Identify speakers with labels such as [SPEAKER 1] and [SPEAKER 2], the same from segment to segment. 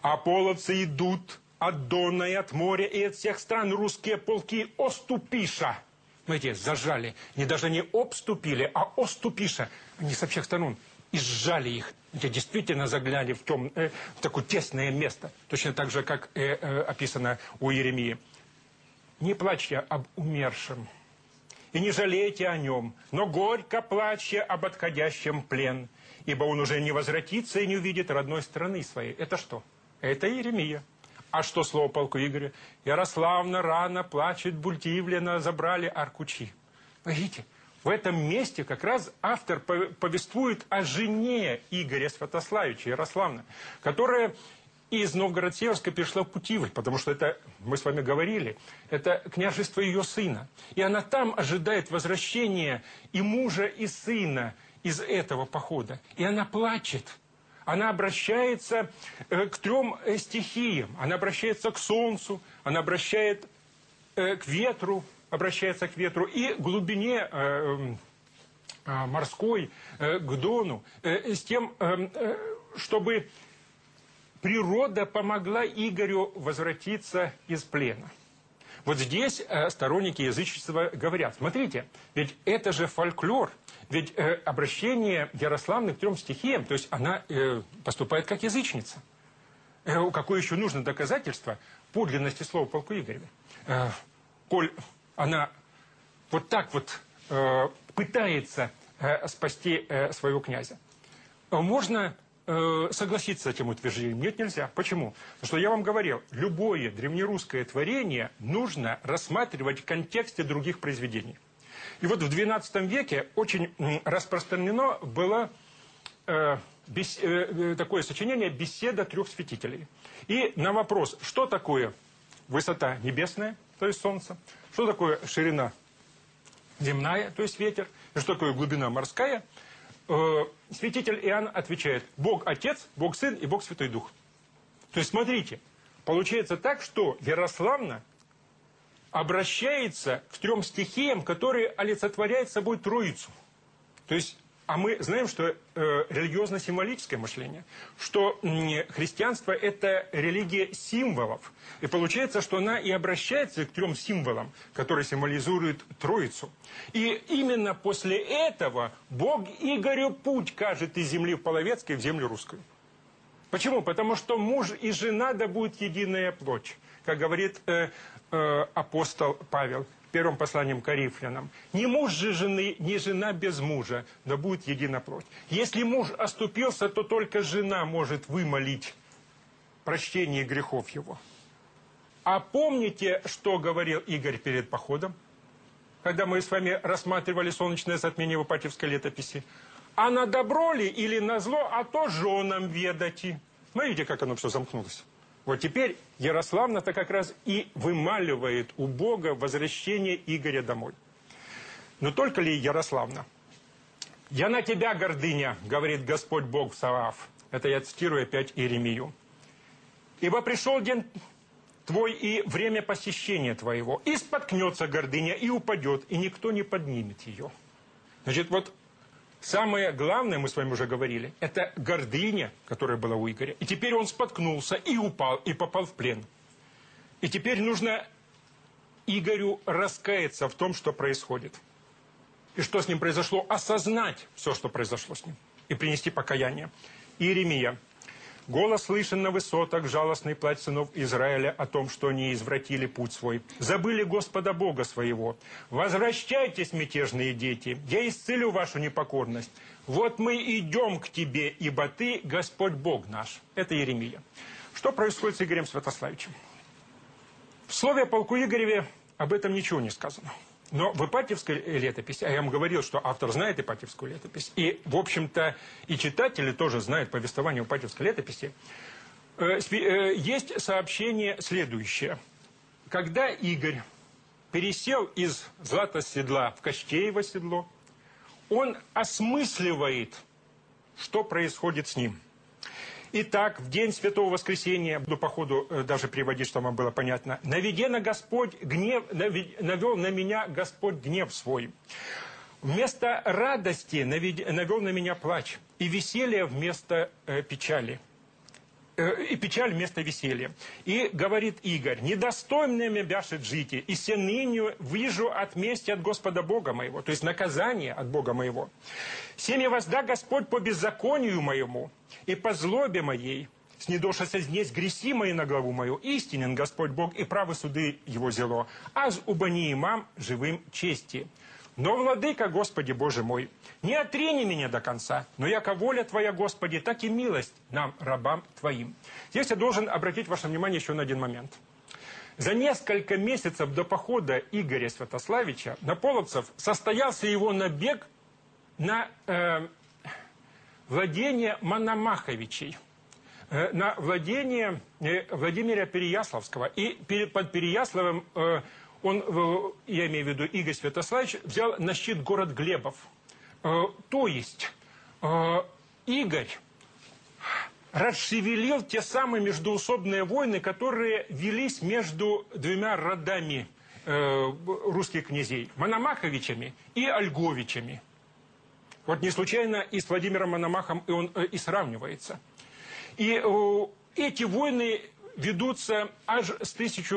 [SPEAKER 1] А половцы идут от Дона и от моря, и от всех стран русские полки оступиша. Смотрите, зажали. Даже не обступили, а оступиша. Они со всех сторон. И сжали их. Где действительно загнали в такое тесное место. Точно так же, как описано у Иеремии. Не плачьте об умершем, и не жалейте о нем, но горько плачьте об отходящем плен, ибо он уже не возвратится и не увидит родной страны своей. Это что? Это Иеремия. А что слово полку Игоря? Ярославна рано плачет, Бультивлена забрали Аркучи. Видите, в этом месте как раз автор повествует о жене Игоря Святославича, Ярославна, которая из Новгород-Северска перешла в Путивль, потому что это, мы с вами говорили, это княжество ее сына. И она там ожидает возвращения и мужа, и сына из этого похода. И она плачет. Она обращается к трем стихиям. Она обращается к солнцу, она обращается к ветру и глубине морской, к Дону, с тем, чтобы природа помогла Игорю возвратиться из плена. Вот здесь сторонники язычества говорят, смотрите, ведь это же фольклор, ведь обращение Ярославны к трем стихиям, то есть она поступает как язычница. Какое еще нужно доказательство подлинности слова полку Игореве? Коль она вот так вот пытается спасти своего князя, можно согласиться с этим утверждением? Нет, нельзя. Почему? Потому что я вам говорил, любое древнерусское творение нужно рассматривать в контексте других произведений. И вот в XII веке очень распространено было такое сочинение «Беседа трех святителей». И на вопрос, что такое высота небесная, то есть солнце, что такое ширина земная, то есть ветер, и что такое глубина морская, святитель Иоанн отвечает: Бог Отец, Бог Сын и Бог Святой Дух. То есть, смотрите, получается так, что Ярославна обращается к трем стихиям, которые олицетворяют собой Троицу. То есть, а мы знаем, что религиозно-символическое мышление, что христианство – это религия символов. И получается, что она и обращается к трем символам, которые символизируют Троицу. И именно после этого Бог Игорю путь кажет из земли половецкой в землю русскую. Почему? Потому что муж и жена да будет единая плоть, как говорит апостол Павел первым посланием к Коринфянам. Не муж же жены, не жена без мужа, да будет едина плоть. Если муж оступился, то только жена может вымолить прощение грехов его. А помните, что говорил Игорь перед походом, когда мы с вами рассматривали солнечное затмение в Ипатьевской летописи? А на добро ли или на зло, а то женам ведати. Смотрите, как оно все замкнулось. Вот теперь Ярославна-то как раз и вымаливает у Бога возвращение Игоря домой. Но только ли Ярославна? «Я на тебя, гордыня, говорит Господь Бог Саваоф». Это я цитирую опять Иеремию. «Ибо пришел день твой и время посещения твоего, и споткнется гордыня, и упадет, и никто не поднимет ее». Значит, вот самое главное, мы с вами уже говорили, это гордыня, которая была у Игоря. И теперь он споткнулся и упал, и попал в плен. И теперь нужно Игорю раскаяться в том, что происходит. И что с ним произошло, осознать все, что произошло с ним, и принести покаяние. Иеремия. «Голос слышен на высотах, жалостный плач сынов Израиля о том, что они извратили путь свой. Забыли Господа Бога своего. Возвращайтесь, мятежные дети, я исцелю вашу непокорность. Вот мы идем к тебе, ибо ты Господь Бог наш». Это Иеремия. Что происходит с Игорем Святославичем? В слове о полку Игореве об этом ничего не сказано. Но в Ипатьевской летописи, а я вам говорил, что автор знает Ипатьевскую летопись, и, в общем-то, и читатели тоже знают повествование Ипатьевской летописи, есть сообщение следующее. Когда Игорь пересел из Златоседла в Кощеево седло, он осмысливает, что происходит с ним. Итак, в день Святого Воскресения, буду по ходу даже приводить, чтобы вам было понятно, навел на меня Господь гнев свой. Вместо радости навел на меня плач, и веселье вместо печали. и печаль вместо веселья. И говорит Игорь: недостойными бяшет жите, и се ныне вижу от мести от Господа Бога моего, то есть наказание от Бога моего. Семя возда Господь по беззаконию моему и по злобе моей, снедошася здесь греси мои на главу мою, истинен Господь Бог, и правы суды его зело, аз убани имам живым чести. Но, владыка, Господи Боже мой, не отрени меня до конца, но яко воля Твоя, Господи, так и милость нам, рабам Твоим. Здесь я должен обратить ваше внимание еще на один момент. За несколько месяцев до похода Игоря Святославича на половцев состоялся его набег на владение Мономаховичей, на владение Владимира Переяславского. И под Переяславом он, я имею в виду Игорь Святославич, взял на щит город Глебов. То есть Игорь расшевелил те самые междоусобные войны, которые велись между двумя родами русских князей, Мономаховичами и Ольговичами. Вот не случайно и с Владимиром Мономахом он и сравнивается. И эти войны ведутся аж с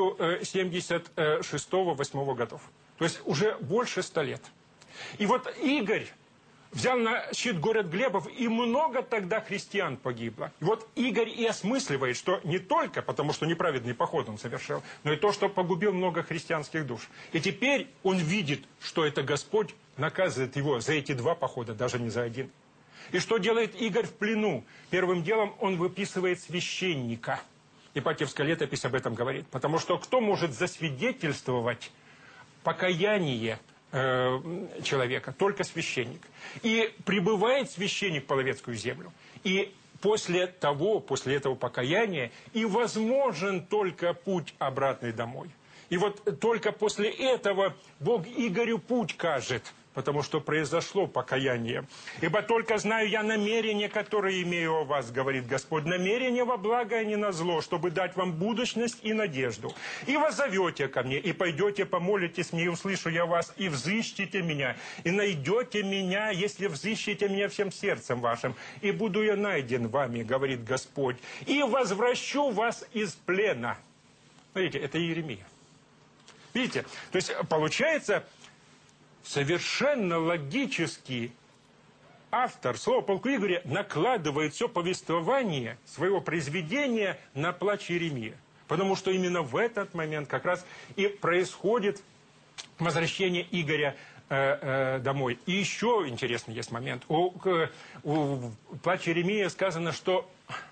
[SPEAKER 1] 1076-8 годов. То есть уже больше 100 лет. И вот Игорь взял на щит город Глебов, и много тогда христиан погибло. И вот Игорь и осмысливает, что не только потому, что неправедный поход он совершил, но и то, что погубил много христианских душ. И теперь он видит, что это Господь наказывает его за эти 2 похода, даже не за один. И что делает Игорь в плену? Первым делом он выписывает священника. Ипатьевская летопись об этом говорит. Потому что кто может засвидетельствовать покаяние человека? Только священник. И прибывает священник в Половецкую землю. И после этого покаяния и возможен только путь обратный домой. И вот только после этого Бог Игорю путь кажет. Потому что произошло покаяние. «Ибо только знаю я намерения, которые имею о вас, говорит Господь, намерения во благо, а не на зло, чтобы дать вам будущность и надежду. И воззовете ко мне, и пойдете, помолитесь мне, и услышу я вас, и взыщите меня, и найдете меня, если взыщете меня всем сердцем вашим, и буду я найден вами, говорит Господь, и возвращу вас из плена». Смотрите, это Иеремия. Видите? То есть получается, совершенно логически автор слова полку Игоря накладывает все повествование своего произведения на плач Иеремии. Потому что именно в этот момент как раз и происходит возвращение Игоря домой. И еще интересный есть момент. У плаче Иеремии сказано, что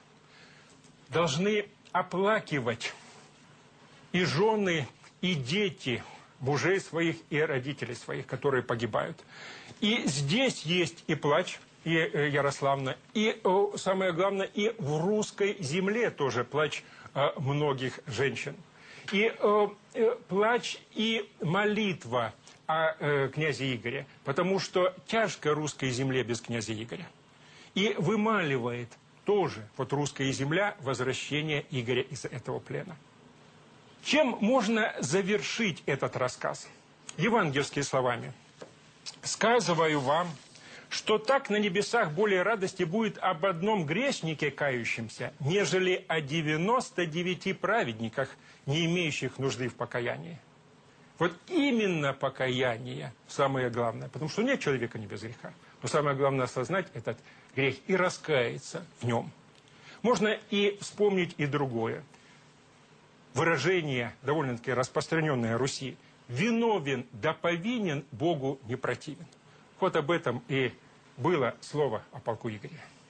[SPEAKER 1] должны оплакивать и жены, и дети мужей своих и родителей своих, которые погибают. И здесь есть и плач, и Ярославна, и самое главное, и в русской земле тоже плач многих женщин. И плач и молитва о князе Игоре, потому что тяжко русской земле без князя Игоря. И вымаливает тоже вот русская земля возвращение Игоря из этого плена. Чем можно завершить этот рассказ? Евангельскими словами. «Сказываю вам, что так на небесах более радости будет об одном грешнике кающемся, нежели о 99 праведниках, не имеющих нужды в покаянии». Вот именно покаяние самое главное, потому что нет человека не без греха. Но самое главное осознать этот грех и раскаяться в нем. Можно и вспомнить и другое. Выражение, довольно-таки распространенное Руси: «Виновен да повинен, Богу не противен». Вот об этом и было слово о полку Игоре.